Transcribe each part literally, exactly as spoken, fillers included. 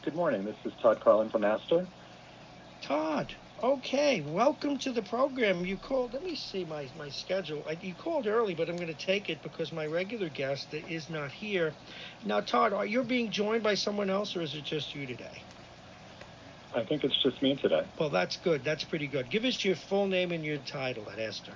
good morning. This is Todd Carlin from Astor. Todd, okay, welcome to the program. You called, let me see my, my schedule. I, you called early, but I'm going to take it because my regular guest is not here. Now, Todd, are you being joined by someone else, or is it just you today? I think it's just me today. Well, that's good. That's pretty good. Give us your full name and your title at Astor.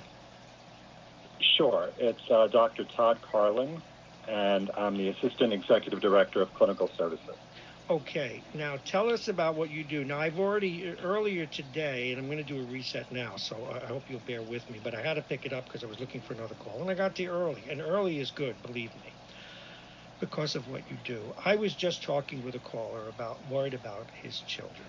Sure. It's uh, Doctor Todd Carlin, and I'm the Assistant Executive Director of Clinical Services. Okay, now tell us about what you do. Now, I've already, earlier today, and I'm going to do a reset now, so I hope you'll bear with me, but I had to pick it up because I was looking for another call, and I got there early, and early is good, believe me, because of what you do. I was just talking with a caller about, worried about his children.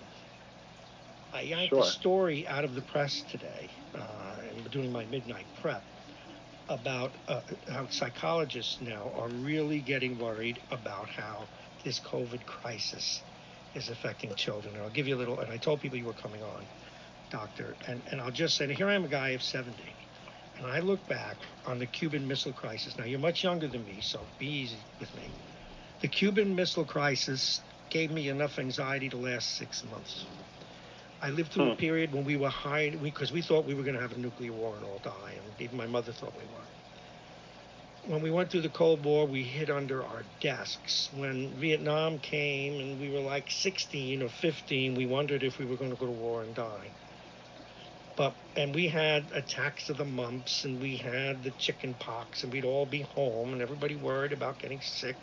I yanked Sure. a story out of the press today, uh, and doing my midnight prep, about uh, how psychologists now are really getting worried about how this COVID crisis is affecting children. And I'll give you a little, and I told people you were coming on, doctor, and, and I'll just say, here I am, a guy of seventy, and I look back on the Cuban Missile Crisis. Now, you're much younger than me, so be easy with me. The Cuban Missile Crisis gave me enough anxiety to last six months. I lived through hmm. a period when we were hiding, because we, we thought we were going to have a nuclear war and all die, and even my mother thought we were. When we went through the Cold War, we hid under our desks. When Vietnam came and we were like sixteen or fifteen, we wondered if we were going to go to war and die. But and we had attacks of the mumps, and we had the chicken pox, and we'd all be home, and everybody worried about getting sick.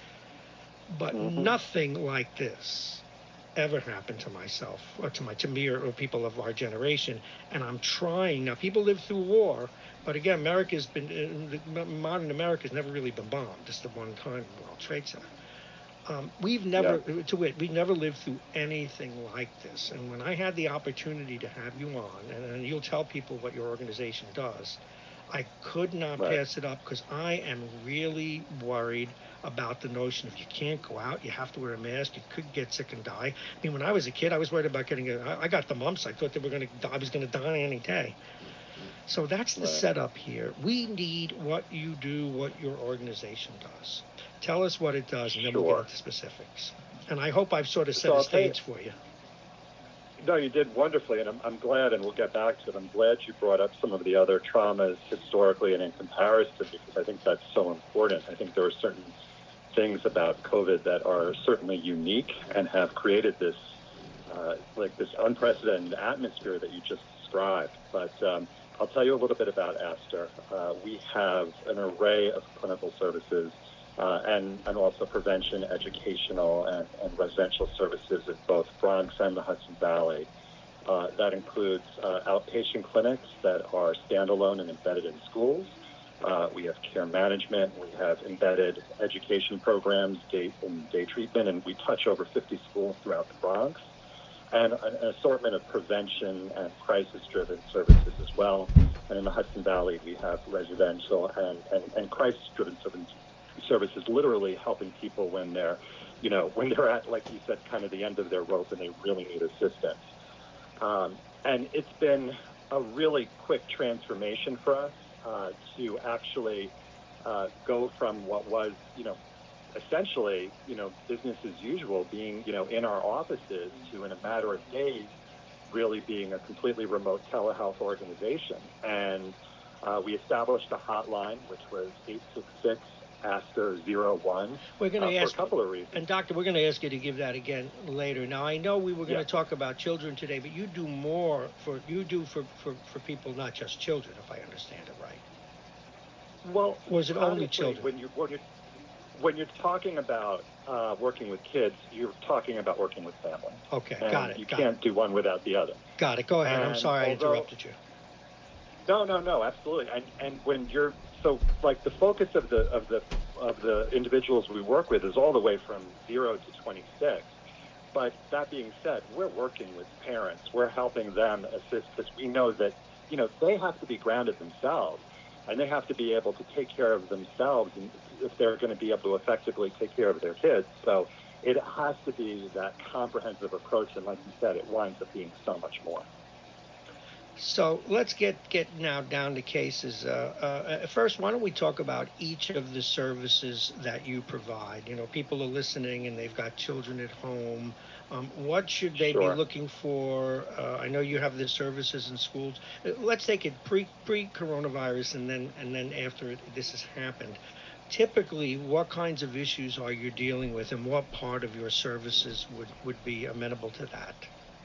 But mm-hmm. nothing like this ever happened to myself or to my to me or, or people of our generation. And I'm trying now. People live through war, but again, America's been uh, modern America's never really been bombed. Just the one time in the World Trade Center. Um, we've never yeah. to wit we never lived through anything like this. And when I had the opportunity to have you on, and, and you'll tell people what your organization does, I could not right. pass it up because I am really worried about the notion if you can't go out, you have to wear a mask, you could get sick and die. I mean, when I was a kid, I was worried about getting a, I got the mumps. I thought they were going to, I was going to die any day. So that's the right. setup here. We need what you do, what your organization does. Tell us what it does, and then Sure. we'll get into specifics. And I hope I've sort of set so a I'll stage you, for you. No, you did wonderfully, and I'm, I'm glad, and we'll get back to it. I'm glad you brought up some of the other traumas historically and in comparison, because I think that's so important. I think there are certain things about COVID that are certainly unique and have created this, uh, like this unprecedented atmosphere that you just described. But um, I'll tell you a little bit about Astor. Uh, we have an array of clinical services uh, and, and also prevention, educational, and, and residential services in both Bronx and the Hudson Valley. Uh, that includes uh, outpatient clinics that are standalone and embedded in schools. Uh, we have care management. We have embedded education programs, day, in day treatment, and we touch over fifty schools throughout the Bronx. And an assortment of prevention and crisis-driven services as well. And in the Hudson Valley, we have residential and, and, and crisis-driven services, literally helping people when they're, you know, when they're at, like you said, kind of the end of their rope and they really need assistance. Um, and it's been a really quick transformation for us uh, to actually uh, go from what was, you know, essentially, you know, business as usual, being, you know, in our offices, to in a matter of days, really being a completely remote telehealth organization. And uh, we established a hotline, which was eight six six Astor zero one. We're going to uh, ask, for a couple of reasons. And doctor, we're going to ask you to give that again later. Now, I know we were going yeah. to talk about children today, but you do more for you do for, for, for people, not just children, if I understand it right. Well, was it honestly, only children? When you when you're when you're talking about uh, working with kids, you're talking about working with families. Okay, and got it. You got can't it. do one without the other. Got it. Go ahead. And I'm sorry although, I interrupted you. No, no, no, absolutely. And and when you're so like the focus of the of the of the individuals we work with is all the way from zero to twenty-six. But that being said, we're working with parents. We're helping them assist because we know that, you know, they have to be grounded themselves, and they have to be able to take care of themselves, and if they're going to be able to effectively take care of their kids. So it has to be that comprehensive approach, and like you said, it winds up being so much more. So let's get get now down to cases. Uh, uh, first, why don't we talk about each of the services that you provide? You know, people are listening and they've got children at home. Um, what should they be Sure. looking for? Uh, I know you have the services in schools. Uh, Let's take it pre pre coronavirus and then and then after it, this has happened. Typically, what kinds of issues are you dealing with, and what part of your services would would be amenable to that?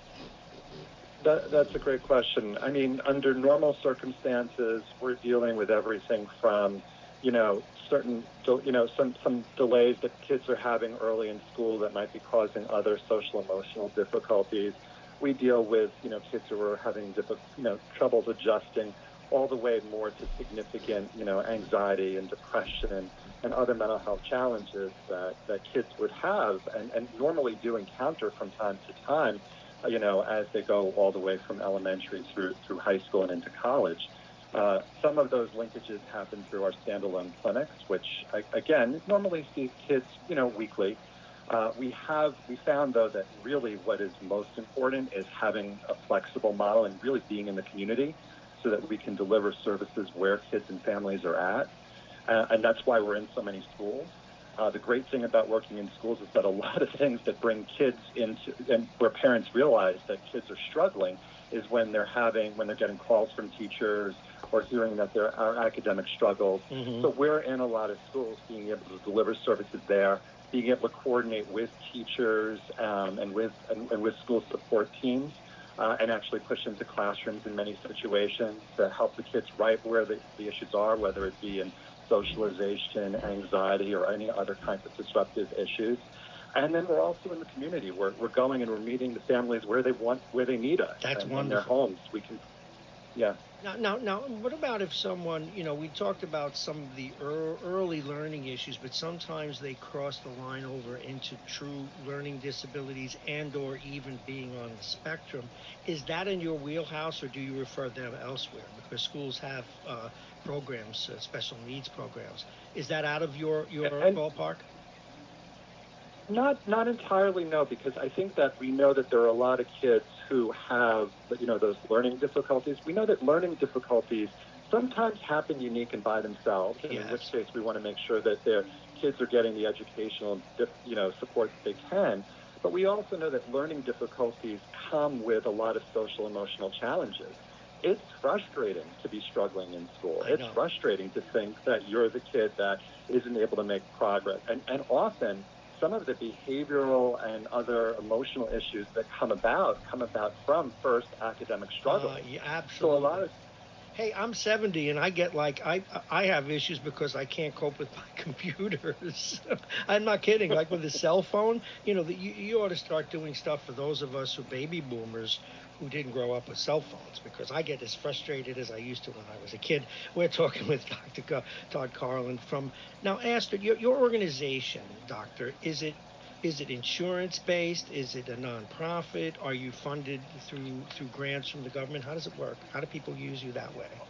That, that's a great question. I mean, under normal circumstances, we're dealing with everything from, you know, certain, you know, some, some delays that kids are having early in school that might be causing other social emotional difficulties. We deal with, you know, kids who are having, diffi- you know, troubles adjusting, all the way more to significant, you know, anxiety and depression and, and other mental health challenges that, that kids would have and, and normally do encounter from time to time, uh, you know, as they go all the way from elementary through through high school and into college. Uh, some of those linkages happen through our standalone clinics, which I, again normally see kids, you know, weekly. Uh, we have we found though that really what is most important is having a flexible model and really being in the community, so that we can deliver services where kids and families are at, uh, and that's why we're in so many schools. Uh, the great thing about working in schools is that a lot of things that bring kids into, and where parents realize that kids are struggling, is when they're having, when they're getting calls from teachers or hearing that there are academic struggles. Mm-hmm. So we're in a lot of schools being able to deliver services there, being able to coordinate with teachers um, and with and, and with school support teams. Uh, and actually push into classrooms in many situations to help the kids right where the, the issues are, whether it be in socialization, anxiety, or any other kinds of disruptive issues. And then we're also in the community. We're, we're going and we're meeting the families where they want, where they need us, That's and in their wonderful. homes. We can, yeah. Now, now, now, what about if someone, you know, we talked about some of the ear early learning issues, but sometimes they cross the line over into true learning disabilities and or even being on the spectrum. Is that in your wheelhouse, or do you refer them elsewhere? Because schools have uh, programs, uh, special needs programs. Is that out of your your And ballpark? Not not entirely, no, because I think that we know that there are a lot of kids who have, you know, those learning difficulties. We know that learning difficulties sometimes happen unique and by themselves, and in which Yes. case we want to make sure that their kids are getting the educational, you know, support that they can. But we also know that learning difficulties come with a lot of social emotional challenges. It's frustrating to be struggling in school. I It's know. frustrating to think that you're the kid that isn't able to make progress. And and often some of the behavioral and other emotional issues that come about come about from first academic Uh, struggles. yeah, So a lot absolutely. of Hey, I'm seventy and I get like I I have issues because I can't cope with my computers. I'm not kidding. Like with a cell phone, you know, the, you, you ought to start doing stuff for those of us who baby boomers who didn't grow up with cell phones, because I get as frustrated as I used to when I was a kid. We're talking with Doctor Ca- Todd Carlin from now. Astrid, your your organization, Doctor, is it is it insurance based? Is it a nonprofit? Are you funded through through grants from the government? How does it work? How do people use you that way?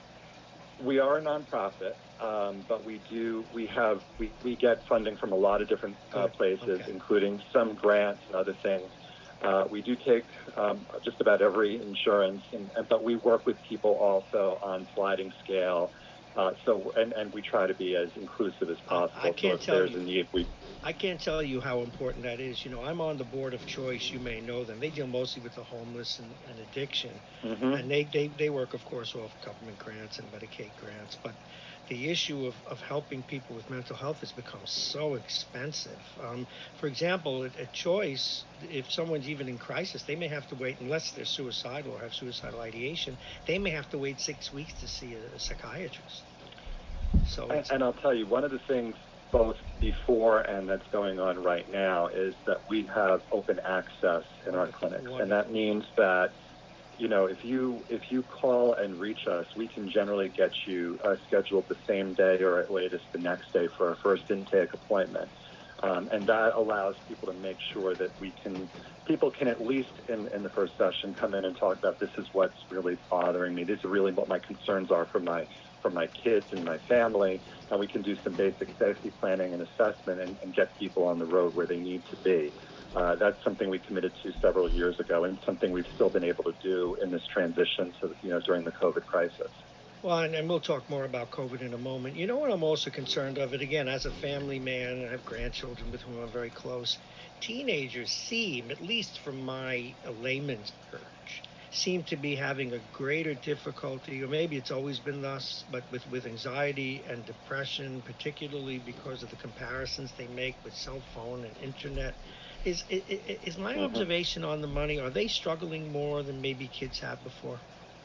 we are a nonprofit, um, but we do we have we, we get funding from a lot of different uh, Good. places, Okay. including some grants and other things. Uh, we do take um, just about every insurance, and, and, but we work with people also on sliding scale. Uh, so and, and we try to be as inclusive as I, I possible. So can't if tell there's you. a need, we I can't tell you how important that is. You know, I'm on the board of Choice. You may know them. They deal mostly with the homeless and, and addiction, mm-hmm. and they, they they work, of course, off government grants and Medicaid grants. But the issue of, of helping people with mental health has become so expensive. Um, for example, at, at Choice, if someone's even in crisis, they may have to wait, unless they're suicidal or have suicidal ideation, they may have to wait six weeks to see a, a psychiatrist. So And, it's and I'll tell you, one of the things both before and that's going on right now is that we have open access in our wonderful, clinics, and that wonderful. means that you know if you if you call and reach us, we can generally get you uh, scheduled the same day or at latest the next day for our first intake appointment. Um, and that allows people to make sure that we can, people can at least in, in the first session come in and talk about this is what's really bothering me. These are really what my concerns are for my for my kids and my family, and we can do some basic safety planning and assessment and, and get people on the road where they need to be. Uh, that's something we committed to several years ago, and something we've still been able to do in this transition to, you know, during the COVID crisis. Well, and, and we'll talk more about COVID in a moment. You know what I'm also concerned of it, again, as a family man, and I have grandchildren with whom I'm very close. Teenagers seem, at least from my uh, layman's search, seem to be having a greater difficulty, or maybe it's always been thus, but with, with anxiety and depression, particularly because of the comparisons they make with cell phone and internet. Is, is, is my Mm-hmm. observation on the money, are they struggling more than maybe kids have before?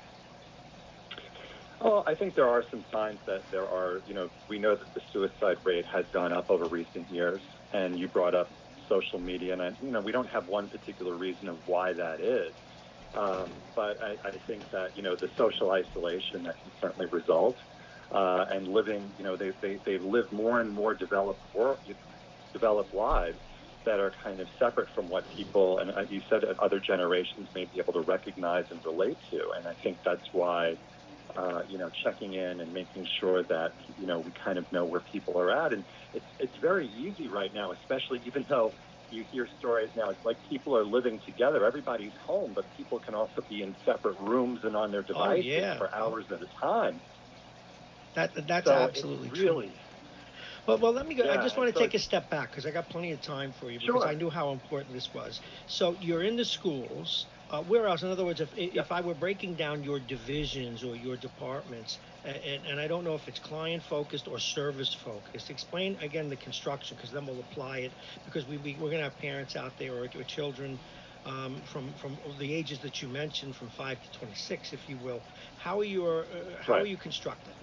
Well, I think there are some signs that there are, you know, we know that the suicide rate has gone up over recent years, and you brought up social media, and, I, you know, we don't have one particular reason of why that is, um, but I, I think that, you know, the social isolation that can certainly result, uh, and living, you know, they, they, they live more and more developed, world, developed lives that are kind of separate from what people, and you said other generations may be able to recognize and relate to, and I think that's why Uh, you know, checking in and making sure that, you know, we kind of know where people are at. And it's it's very easy right now, especially even though you hear stories now, it's like people are living together. Everybody's home, but people can also be in separate rooms and on their devices oh, yeah. for hours at a time. That That's So absolutely it's really, true. Well, well, let me go. I yeah, just and want to so take it's, a step back because I got plenty of time for you because I sure, knew how important this was. So you're in the schools. Uh, where else? In other words, if yeah, if I were breaking down your divisions or your departments, and, and I don't know if it's client focused or service focused, explain again the construction because then we'll apply it because we, we we're going to have parents out there or, or children um, from from the ages that you mentioned, from five to twenty-six, if you will. How are your uh, how are right. you constructed?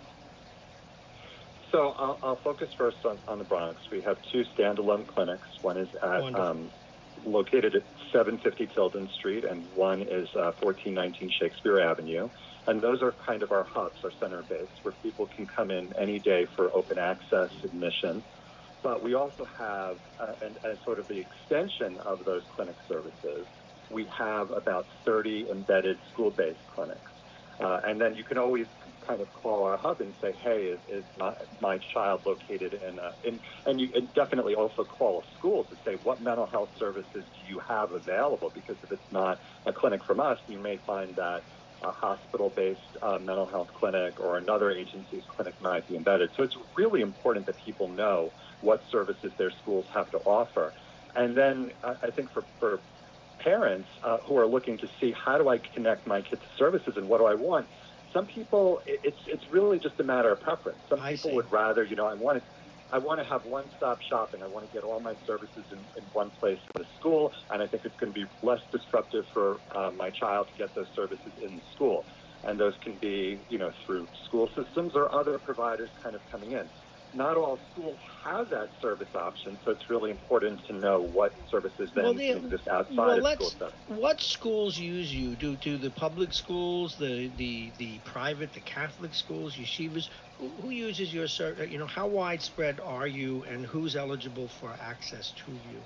So I'll, I'll focus first on, on the Bronx. We have two standalone clinics. One is at Wonderful. um, located at seven fifty Tilden Street, and one is uh, fourteen nineteen Shakespeare Avenue. And those are kind of our hubs, our center base, where people can come in any day for open access admission. But we also have, uh, and as sort of the extension of those clinic services, we have about thirty embedded school-based clinics. Uh, and then you can always kind of call our hub and say, hey, is, is my, my child located in a, in, and you and definitely also call a school to say, what mental health services do you have available? Because if it's not a clinic from us, you may find that a hospital-based uh, mental health clinic or another agency's clinic might be embedded. So it's really important that people know what services their schools have to offer. And then uh, I think for, for parents uh, who are looking to see how do I connect my kids to services and what do I want, some people, it's it's really just a matter of preference. Some I people see. would rather, you know, I want to I want to have one-stop shopping. I want to get all my services in, in one place in the school, and I think it's going to be less disruptive for uh, my child to get those services in the school. And those can be, you know, through school systems or other providers kind of coming in. Not all schools have that service option, so it's really important to know what services Well, then the can exist outside well, of school let's. settings. What schools use you? Do do the public schools, the the the private, the Catholic schools, yeshivas? Who, who uses your service? You know, how widespread are you, and who's eligible for access to you?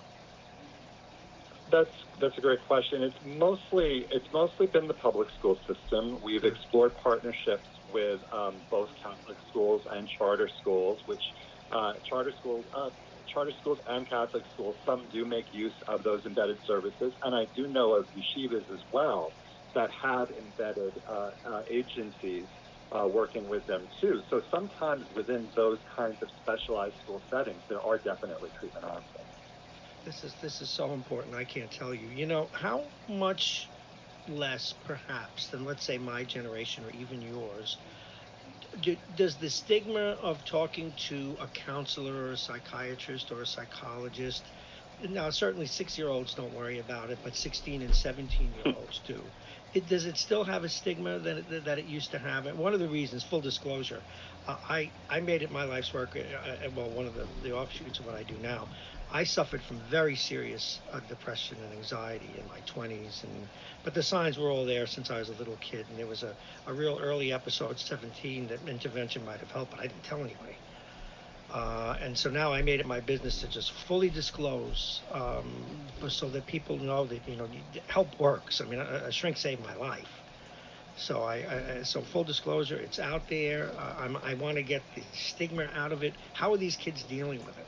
That's that's a great question. It's mostly it's mostly been the public school system. We've Good. explored partnerships with um, both Catholic schools and charter schools, which uh, charter schools uh, charter schools and Catholic schools, some do make use of those embedded services, and I do know of yeshivas as well that have embedded uh, uh, agencies uh, working with them too. So sometimes within those kinds of specialized school settings, there are definitely treatment options. This is this is so important. I can't tell you. You know how much less, perhaps, than let's say my generation or even yours. Do, does the stigma of talking to a counselor or a psychiatrist or a psychologist, now certainly six year olds don't worry about it, but sixteen and seventeen year olds do. It, does it still have a stigma that it, that it used to have? And one of the reasons, full disclosure, uh, I, I made it my life's work, uh, uh, well, one of the, the offshoots of what I do now. I suffered from very serious uh, depression and anxiety in my twenties, and but the signs were all there since I was a little kid, and there was a, a real early episode, seventeen, that intervention might have helped, but I didn't tell anybody. Uh, and so now I made it my business to just fully disclose, um, so that people know that, you know, help works. I mean, a, a shrink saved my life. So I, I so full disclosure, it's out there. Uh, I'm, I want to get the stigma out of it. How are these kids dealing with it?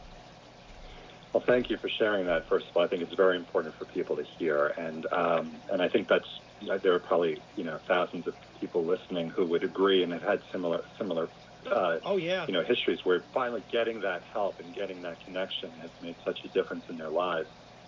Well, thank you for sharing that. First of all, I think it's very important for people to hear, and um, and I think that's there are probably you know thousands of people listening who would agree and have had similar similar uh, Oh yeah. you know histories where finally getting that help and getting that connection has made such a difference in their lives.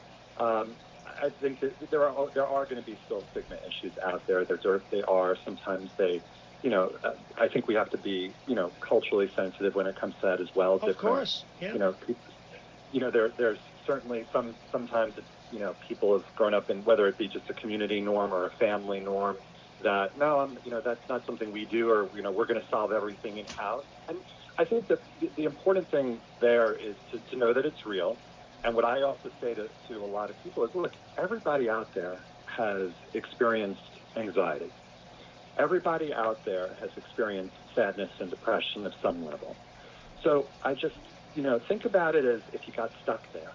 Um, I think that there are there are going to be still stigma issues out there. There they are sometimes they. You know, uh, I think we have to be, you know, culturally sensitive when it comes to that as well. Of Different, course, yeah. You know, people, you know, there, there's certainly some, sometimes, it's, you know, people have grown up in, whether it be just a community norm or a family norm, that, no, I'm, you know, that's not something we do, or, you know, we're going to solve everything in-house. And I think that the, the important thing there is to, to know that it's real. And what I also say to, to a lot of people is, look, everybody out there has experienced anxiety. Everybody out there has experienced sadness and depression of some level. So I just, you know, think about it as if you got stuck there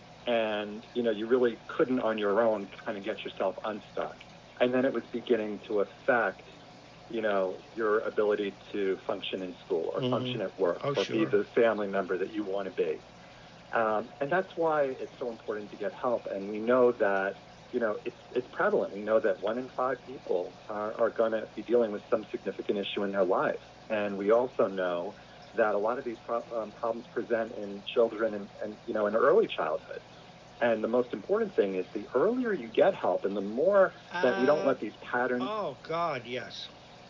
and, you know, you really couldn't on your own kind of get yourself unstuck. And then it was beginning to affect, you know, your ability to function in school or mm-hmm. function at work oh, or sure. be the family member that you want to be. Um, and that's why it's so important to get help. And we know that, you know, it's it's prevalent. We know that one in five people are, are going to be dealing with some significant issue in their life. And we also know that a lot of these pro- um, problems present in children and, and, you know, in early childhood. And the most important thing is the earlier you get help and the more that uh, we don't let these patterns... Oh, God, yes.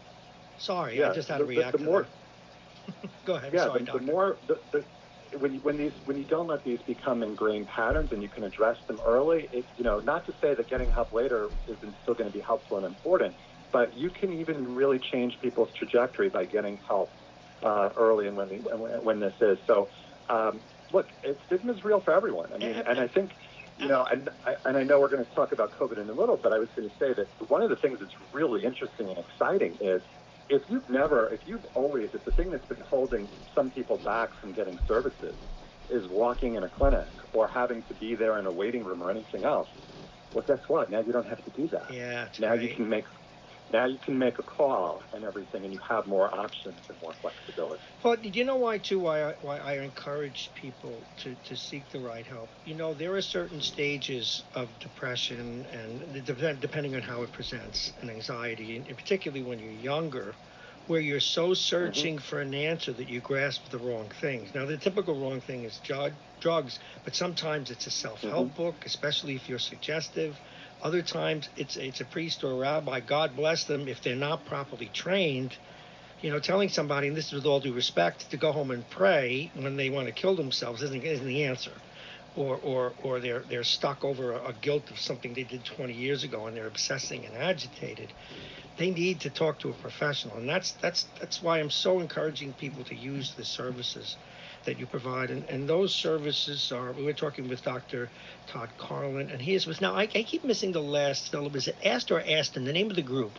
Sorry, yeah, I just had the, to react the, the to more, that. Go ahead, yeah, sorry, the, Doctor. the more... The, the, When you, when these when you don't let these become ingrained patterns and you can address them early, it, you know, not to say that getting help later isn't still going to be helpful and important, but you can even really change people's trajectory by getting help uh, early and when the, when this is. So, um, look, it, stigma is real for everyone. I mean, and I think, you know, and I, and I know we're going to talk about COVID in a little, but I was going to say that one of the things that's really interesting and exciting is, if you've never, if you've always, if the thing that's been holding some people back from getting services is walking in a clinic or having to be there in a waiting room or anything else, well, guess what? Now you don't have to do that. Yeah, now great. you can make, now you can make a call and everything, and you have more options and more flexibility. But do you know why too? Why I, why I encourage people to, to seek the right help? You know, there are certain stages of depression, and depending on how it presents, and anxiety, and particularly when you're younger, where you're so searching mm-hmm. for an answer that you grasp the wrong things. Now, the typical wrong thing is drug, drugs, but sometimes it's a self-help mm-hmm. book, especially if you're suggestive. Other times it's it's a priest or a rabbi. God bless them if they're not properly trained. You know, telling somebody, and this is with all due respect, to go home and pray when they want to kill themselves isn't, isn't the answer. Or or or they're they're stuck over a, a guilt of something they did twenty years ago and they're obsessing and agitated. They need to talk to a professional, and that's that's that's why I'm so encouraging people to use the services that you provide. And, and those services are, we were talking with Doctor Todd Carlin, and he is with, now I, I keep missing the last syllable. Is it Astor or Aston, the name of the group?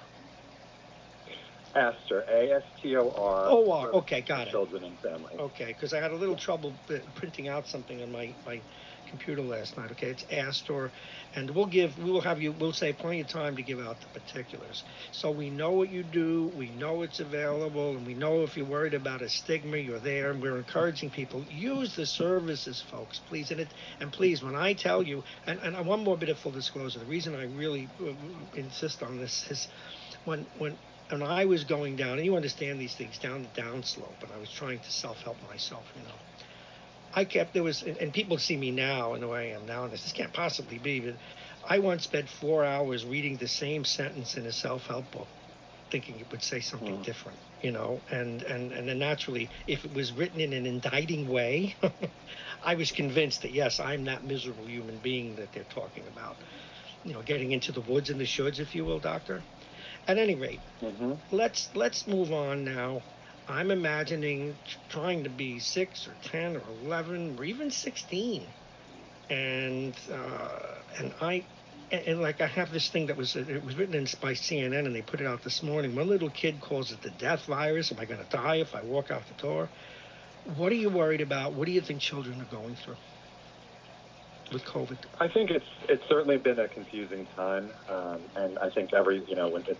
Astor, A S T O R. Oh, uh, okay, got it. Children and Family. Okay, because I had a little trouble printing out something on my, my computer last night. Okay, it's Astor, and we'll give, we will have you, we'll say plenty of time to give out the particulars. So we know what you do, we know it's available, and we know if you're worried about a stigma, you're there, and we're encouraging people, use the services, folks, please. And it, and please, when I tell you, and, and one more bit of full disclosure, the reason I really insist on this is when, when, and I was going down, and you understand these things, down the downslope, and I was trying to self-help myself, you know. I kept, there was, and, and people see me now in the way I am now, and this, this can't possibly be, but I once spent four hours reading the same sentence in a self-help book, thinking it would say something mm. different, you know, and, and, and then naturally, if it was written in an indicting way, I was convinced that, yes, I'm that miserable human being that they're talking about, you know, getting into the woods and the shoulds, if you will, doctor. At any rate, mm-hmm. let's let's move on now. I'm imagining trying to be six or ten or eleven or even sixteen, and uh, and I and, and like I have this thing that was it was written in by C N N and they put it out this morning. One little kid calls it the death virus. Am I going to die if I walk out the door? What are you worried about? What do you think children are going through with COVID? I think it's it's certainly been a confusing time, um, and I think every you know when it's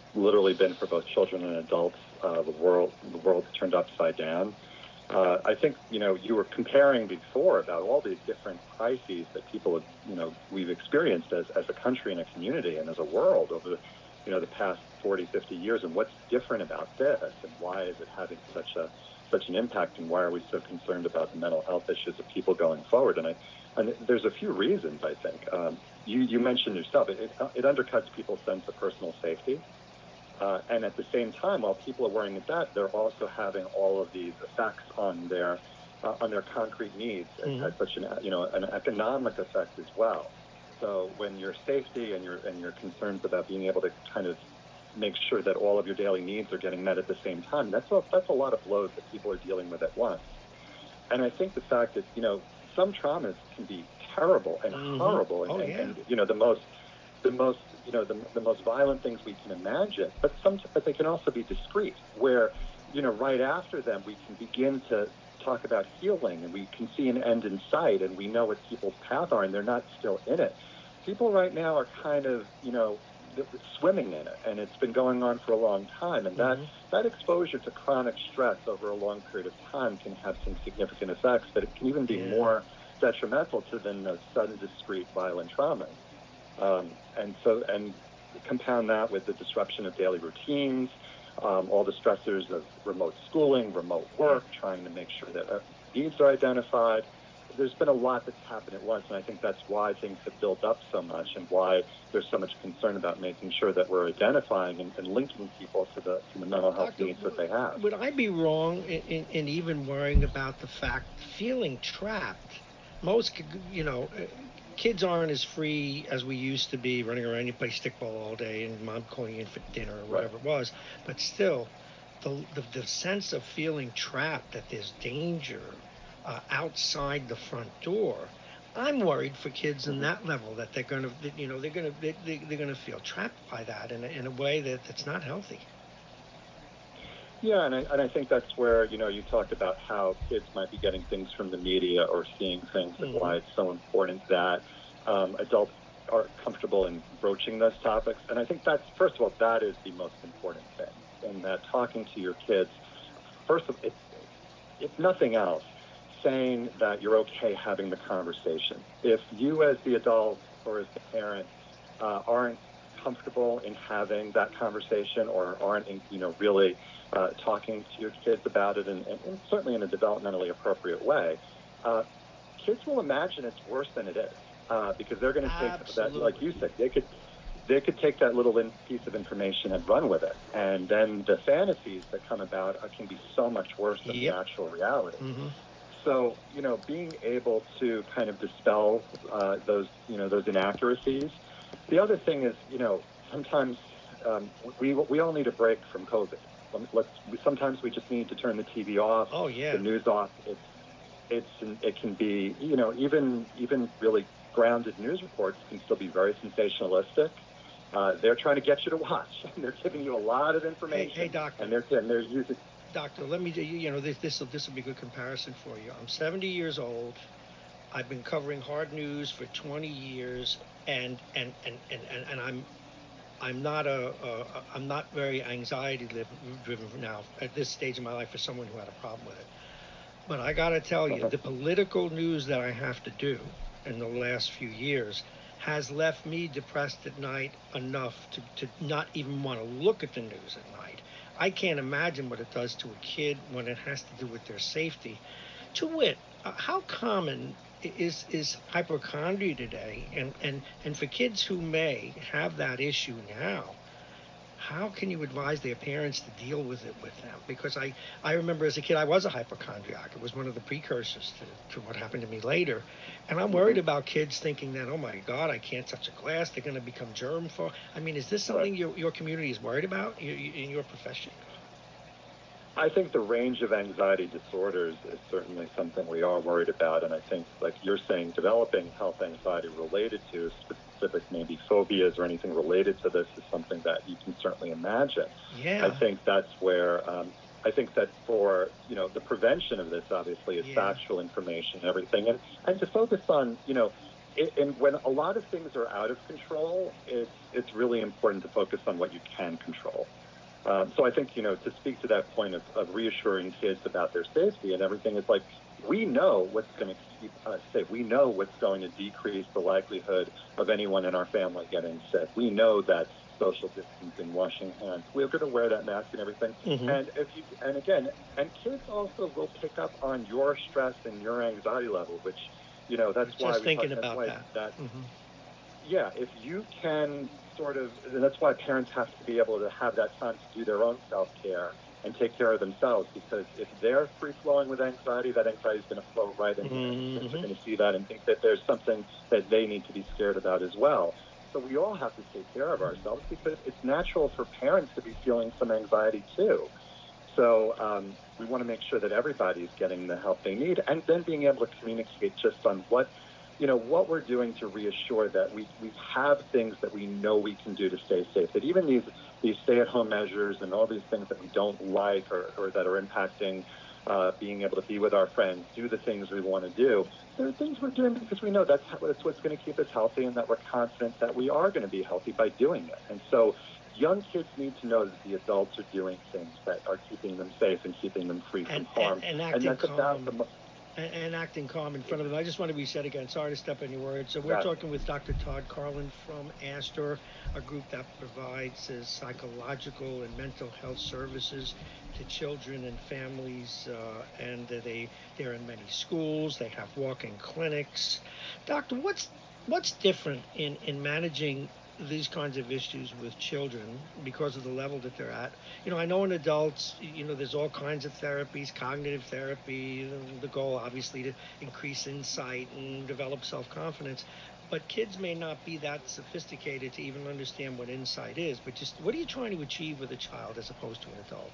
literally been for both children and adults. Uh, the world, the world's turned upside down. Uh, I think, you know, you were comparing before about all these different crises that people have, you know, we've experienced as, as a country and a community and as a world over the, you know, the past forty, fifty years, and what's different about this and why is it having such a such an impact, and why are we so concerned about the mental health issues of people going forward? And I, and there's a few reasons, I think. Um, you, you mentioned yourself, it, it, it undercuts people's sense of personal safety. Uh, and at the same time, while people are worrying at that, they're also having all of these effects on their uh, on their concrete needs. It mm-hmm. has such an, you know, an economic effect as well. So when your safety and your and your concerns about being able to kind of make sure that all of your daily needs are getting met at the same time, that's a, that's a lot of blows that people are dealing with at once. And I think the fact that, you know, some traumas can be terrible and mm-hmm. horrible and, oh, and, yeah. and, you know, the most, the most, you know, the, the most violent things we can imagine, but some, but they can also be discreet where, you know, right after them, we can begin to talk about healing and we can see an end in sight and we know what people's path are and they're not still in it. People right now are kind of, you know, swimming in it, and it's been going on for a long time, and that, mm-hmm. that exposure to chronic stress over a long period of time can have some significant effects, but it can even be yeah. more detrimental to than the sudden, discrete, violent trauma. Um, and so, and compound that with the disruption of daily routines, um, all the stressors of remote schooling, remote work, trying to make sure that uh, needs are identified. There's been a lot that's happened at once, and I think that's why things have built up so much and why there's so much concern about making sure that we're identifying and, and linking people to the, to the mental health Doctor, needs that they have. Would I be wrong in, in, in even worrying about the fact, feeling trapped? Most, you know, kids aren't as free as we used to be, running around, you play stickball all day and mom calling you in for dinner or whatever right. it was, but still, the, the, the sense of feeling trapped, that there's danger Uh, outside the front door, I'm worried for kids in that level that they're going to, you know, they're going to they, they, they're going to feel trapped by that in a, in a way that that's not healthy. Yeah, and I, and I think that's where, you know, you talked about how kids might be getting things from the media or seeing things and mm-hmm. why it's so important that um, adults are comfortable in broaching those topics. And I think that's, first of all, that is the most important thing, and that talking to your kids, first of all, if, if nothing else, saying that you're okay having the conversation. If you as the adult or as the parent uh, aren't comfortable in having that conversation or aren't, you know, really uh, talking to your kids about it, and, and, and certainly in a developmentally appropriate way, uh, kids will imagine it's worse than it is uh, because they're going to take Absolutely. that, like you said, they could they could take that little in, piece of information and run with it, and then the fantasies that come about uh, can be so much worse than yep. the actual reality. Mm-hmm. So, you know, being able to kind of dispel uh, those, you know, those inaccuracies. The other thing is, you know, sometimes um, we we all need a break from COVID. Let's, sometimes we just need to turn the T V off, oh, yeah. the news off. It's it's it can be, you know, even even really grounded news reports can still be very sensationalistic. Uh, they're trying to get you to watch. They're giving you a lot of information. Hey, hey doctor. And they're and they're using. Doctor, let me, you know, this this will this will be a good comparison for you. I'm seventy years old. I've been covering hard news for twenty years, and and and and, and, and I'm I'm not a, a I'm not very anxiety driven now at this stage of my life for someone who had a problem with it. But I got to tell you, the political news that I have to do in the last few years has left me depressed at night enough to, to not even want to look at the news at night. I can't imagine what it does to a kid when it has to do with their safety. To wit, uh, how common is is hypochondria today? And, and, and for kids who may have that issue now, how can you advise their parents to deal with it with them? Because I, I remember as a kid, I was a hypochondriac. It was one of the precursors to, to what happened to me later. And I'm worried about kids thinking that, oh, my God, I can't touch a glass. They're going to become germ-phobe. I mean, is this something Right. your, your community is worried about in your profession? I think the range of anxiety disorders is certainly something we are worried about. And I think, like you're saying, developing health anxiety related to specific maybe phobias or anything related to this is something that you can certainly imagine. Yeah. I think that's where, um, I think that for, you know, the prevention of this, obviously, is yeah. factual information and everything. And, and to focus on, you know, it, and when a lot of things are out of control, it's it's really important to focus on what you can control. Um, so I think, you know, to speak to that point of, of reassuring kids about their safety and everything, it's like, we know what's going to keep us safe. We know what's going to decrease the likelihood of anyone in our family getting sick. We know that social distancing, washing hands, we're going to wear that mask and everything. Mm-hmm. And if you, and again, and kids also will pick up on your stress and your anxiety level, which, you know, that's Just why we thinking talk, about why that. that mm-hmm. Yeah, if you can sort of, and that's why parents have to be able to have that time to do their own self-care and take care of themselves, because if they're free-flowing with anxiety, that anxiety is going to flow right in. Mm-hmm. Kids are going to see that and think that there's something that they need to be scared about as well. So we all have to take care of ourselves, because it's natural for parents to be feeling some anxiety too. So um, we want to make sure that everybody's getting the help they need, and then being able to communicate just on what, you know, what we're doing to reassure that we, we have things that we know we can do to stay safe. That even these these stay-at-home measures and all these things that we don't like, or, or that are impacting uh, being able to be with our friends, do the things we want to do, there are things we're doing because we know that's, how, that's what's going to keep us healthy, and that we're confident that we are going to be healthy by doing it. And so young kids need to know that the adults are doing things that are keeping them safe and keeping them free from and, harm. And, and acting and that's calm. about the And, and acting calm in front of them. I just want to be said again, sorry to step on your words. So we're yeah. talking with Doctor Todd Carlin from Astor, a group that provides uh, psychological and mental health services to children and families, uh, and they, they're in many schools. They have walk-in clinics. Doctor, what's what's different in, in managing these kinds of issues with children because of the level that they're at? You know, I know in adults, you know, there's all kinds of therapies, cognitive therapy, the goal obviously to increase insight and develop self-confidence. But kids may not be that sophisticated to even understand what insight is. But just what are you trying to achieve with a child as opposed to an adult?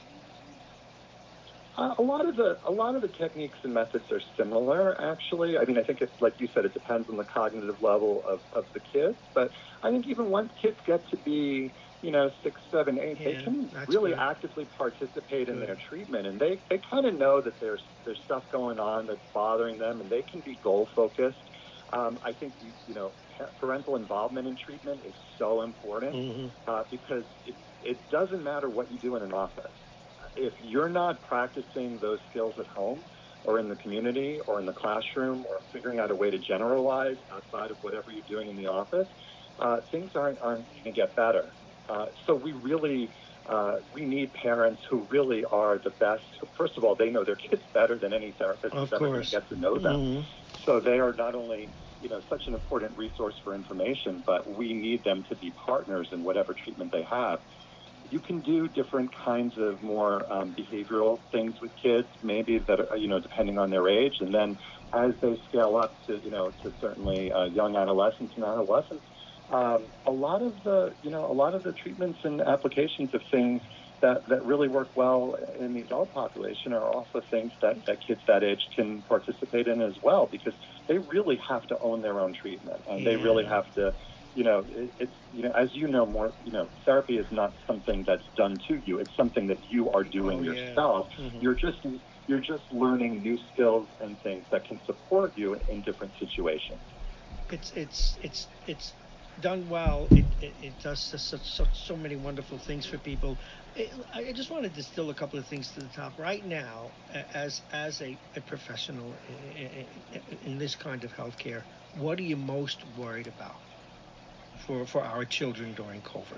Uh, a lot of the a lot of the techniques and methods are similar, actually. I mean, I think it's like you said, it depends on the cognitive level of, of the kids. But I think even once kids get to be, you know, six, seven, eight, yeah, they can really good. actively participate good. in their treatment, and they, they kind of know that there's there's stuff going on that's bothering them, and they can be goal focused. Um, I think you, you know parental involvement in treatment is so important mm-hmm. uh, because it it doesn't matter what you do in an office. If you're not practicing those skills at home or in the community or in the classroom or figuring out a way to generalize outside of whatever you're doing in the office, uh, things aren't, aren't going to get better. Uh, so we really, uh, we need parents who really are the best. First of all, they know their kids better than any therapist is ever going to get to know them. Mm-hmm. So they are not only, you know, such an important resource for information, but we need them to be partners in whatever treatment they have. You can do different kinds of more um, behavioral things with kids, maybe that are, you know, depending on their age. And then as they scale up to, you know, to certainly uh, young adolescents and adolescents, um, a lot of the, you know, a lot of the treatments and applications of things that, that really work well in the adult population are also things that, that kids that age can participate in as well, because they really have to own their own treatment, and yeah. they really have to, you know, it, it's, you know, as you know more, you know, therapy is not something that's done to you. It's something that you are doing oh, yourself. Yeah. Mm-hmm. You're just, you're just learning new skills and things that can support you in different situations. It's, it's, it's, it's done well. It, it, it does so, so, so many wonderful things for people. It, I just want to distill a couple of things to the top right now. As, as a, a professional in, in, in this kind of healthcare, what are you most worried about for, for our children during COVID?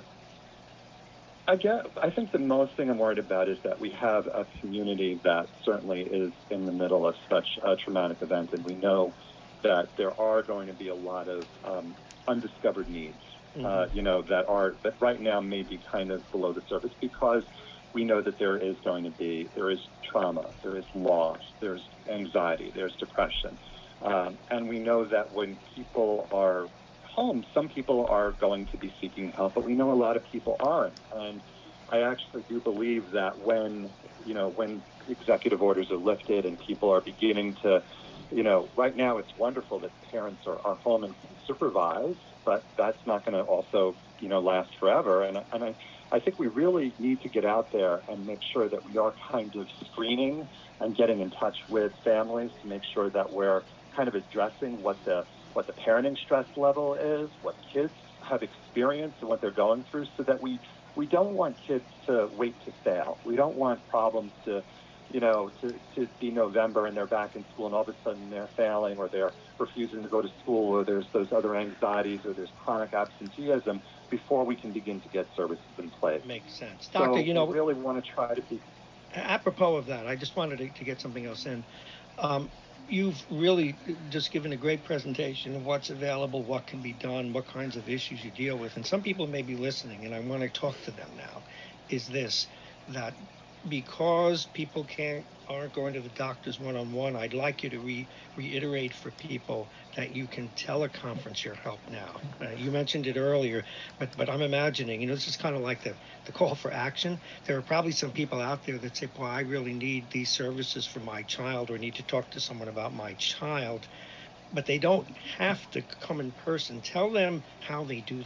I guess, I think the most thing I'm worried about is that we have a community that certainly is in the middle of such a traumatic event, and we know that there are going to be a lot of um, undiscovered needs, mm-hmm. uh, you know, that are that right now may be kind of below the surface, because we know that there is going to be, there is trauma, there is loss, there's anxiety, there's depression. Um, and we know that when people are home, some people are going to be seeking help, but we know a lot of people aren't. And I actually do believe that when, you know, when executive orders are lifted and people are beginning to, you know, right now it's wonderful that parents are, are home and can supervise, but that's not going to also, you know, last forever. And, and I, I think we really need to get out there and make sure that we are kind of screening and getting in touch with families to make sure that we're kind of addressing what the what the parenting stress level is, what kids have experienced and what they're going through, so that we, we don't want kids to wait to fail. We don't want problems to, you know, to, to be November and they're back in school and all of a sudden they're failing or they're refusing to go to school or there's those other anxieties or there's chronic absenteeism before we can begin to get services in place. Makes sense. Doctor, so you know, we really want to try to be... Apropos of that, I just wanted to, to get something else in. Um, you've really just given a great presentation of what's available, what can be done, what kinds of issues you deal with. And some people may be listening, and I want to talk to them now, is this, that because people can't aren't going to the doctors one-on-one, I'd like you to re, reiterate for people that you can teleconference your help now. Uh, you mentioned it earlier, but but I'm imagining, you know, this is kind of like the, the call for action. There are probably some people out there that say, well, I really need these services for my child or need to talk to someone about my child, but they don't have to come in person. Tell them how they do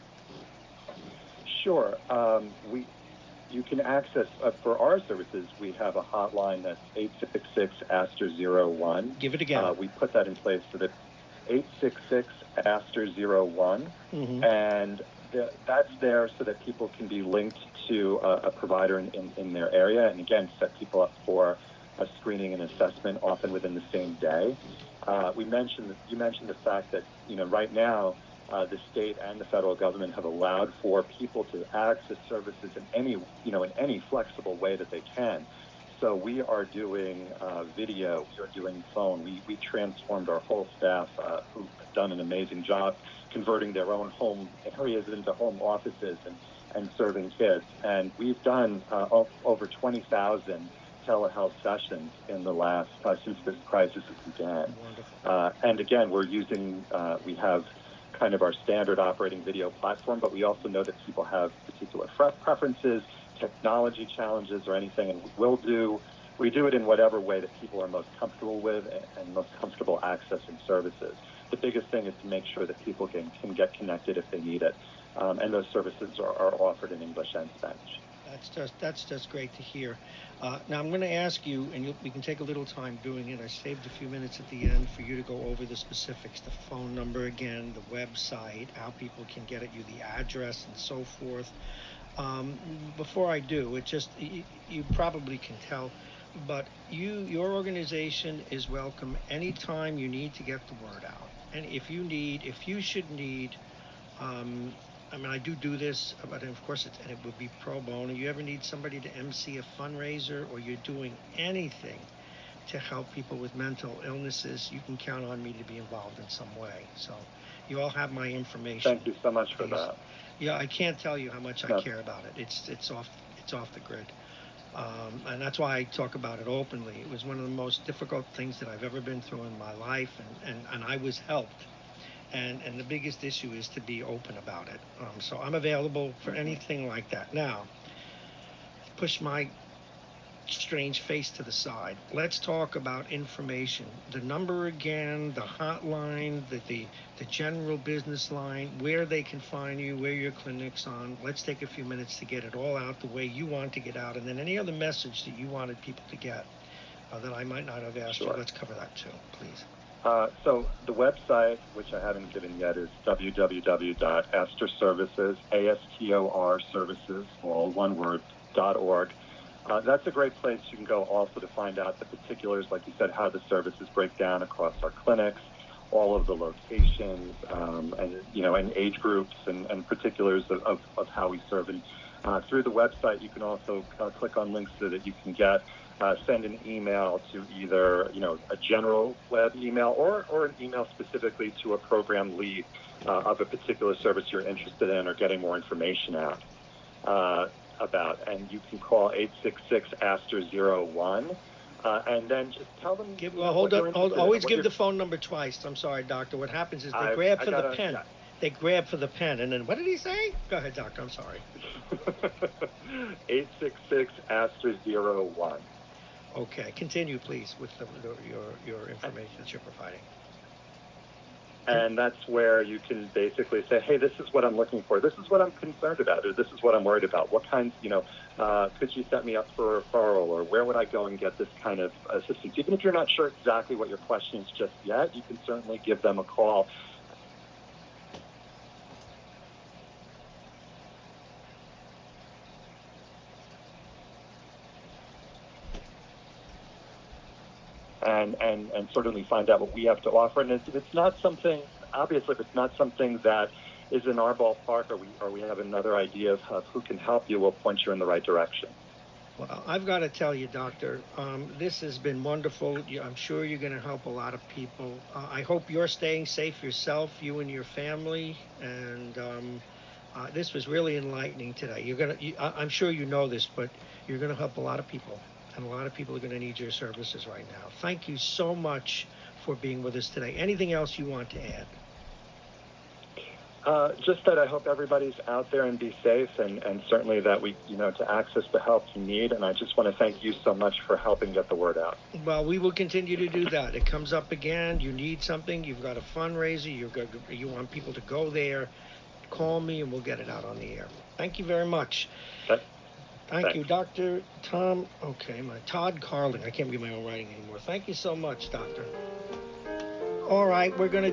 that. Sure. Um, we You can access, uh, for our services, we have a hotline that's eight six six Aster zero one. Give it again. Uh, we put that in place so that eight six six Aster zero one, mm-hmm. and the, that's there so that people can be linked to a, a provider in, in, in their area, and again, set people up for a screening and assessment, often within the same day. Uh, we mentioned, you mentioned the fact that, you know, right now, Uh, the state and the federal government have allowed for people to access services in any, you know, in any flexible way that they can. So we are doing uh, video, we are doing phone. We we transformed our whole staff, uh, who've done an amazing job converting their own home areas into home offices and, and serving kids. And we've done uh, o- over twenty thousand telehealth sessions in the last, uh, since this crisis has began. Uh, and again, we're using, uh, we have kind of our standard operating video platform, but we also know that people have particular preferences, technology challenges, or anything, and we'll do, we do it in whatever way that people are most comfortable with and, and most comfortable accessing services. The biggest thing is to make sure that people can, can get connected if they need it, um, and those services are, are offered in English and Spanish. That's just that's just great to hear. Uh, now I'm going to ask you, and you, we can take a little time doing it. I saved a few minutes at the end for you to go over the specifics, the phone number again, the website, how people can get at you, the address, and so forth. Um, before I do, it just you, you probably can tell, but you your organization is welcome anytime you need to get the word out, and if you need, if you should need. Um, I mean, I do do this, but of course, it's, and it would be pro bono. You ever need somebody to emcee a fundraiser, or you're doing anything to help people with mental illnesses, you can count on me to be involved in some way. So you all have my information. Thank you so much for Please. that. Yeah, I can't tell you how much I no. care about it. It's it's off it's off the grid. Um, and that's why I talk about it openly. It was one of the most difficult things that I've ever been through in my life, and, and, and I was helped. And and the biggest issue is to be open about it. Um, so I'm available for anything like that. Now, push my strange face to the side. Let's talk about information. The number again, the hotline, the, the, the general business line, where they can find you, where your clinic's on. Let's take a few minutes to get it all out the way you want to get out. And then any other message that you wanted people to get uh, that I might not have asked Sure. you, let's cover that too, please. Uh, so the website, which I haven't given yet, is w w w dot astor services, A S T O R services, all one word, dot org. Uh, that's a great place. You can go also to find out the particulars, like you said, how the services break down across our clinics, all of the locations, um, and you know, and age groups and, and particulars of, of, of how we serve. And uh, through the website, you can also uh, click on links so that you can get Uh, send an email to either, you know, a general web email or, or an email specifically to a program lead uh, of a particular service you're interested in or getting more information out uh, about. And you can call eight six six Aster zero one uh, and then just tell them. Give, you well, know, hold what up. Hold, you're always in, give the phone number twice. I'm sorry, doctor. What happens is they I've, grab I for gotta, the pen. Yeah. They grab for the pen, and then what did he say? Go ahead, doctor. I'm sorry. eight six six Aster zero one. Okay, continue, please, with the, the, your your information that you're providing. And that's where you can basically say, hey, this is what I'm looking for. This is what I'm concerned about, or this is what I'm worried about. What kinds, you know, uh, could you set me up for a referral, or where would I go and get this kind of assistance? Even if you're not sure exactly what your question is just yet, you can certainly give them a call. And, and, and certainly find out what we have to offer. And if it's not something, obviously, if it's not something that is in our ballpark, or we or we have another idea of, of who can help you, we'll point you in the right direction. Well, I've got to tell you, Doctor, um, this has been wonderful. I'm sure you're going to help a lot of people. Uh, I hope you're staying safe yourself, you and your family. And um, uh, this was really enlightening today. You're going to, you, I'm sure you know this, but you're going to help a lot of people. And a lot of people are going to need your services right now. Thank you so much for being with us today. Anything else you want to add? Uh, just that I hope everybody's out there and be safe, and, and certainly that we, you know, to access the help you need. And I just want to thank you so much for helping get the word out. Well, we will continue to do that. It comes up again. You need something. You've got a fundraiser. You've got, you want people to go there. Call me and we'll get it out on the air. Thank you very much. Okay. Thank Thanks. you, Doctor Tom. Okay, my Todd Carling. I can't read my own writing anymore. Thank you so much, Doctor. All right, we're going to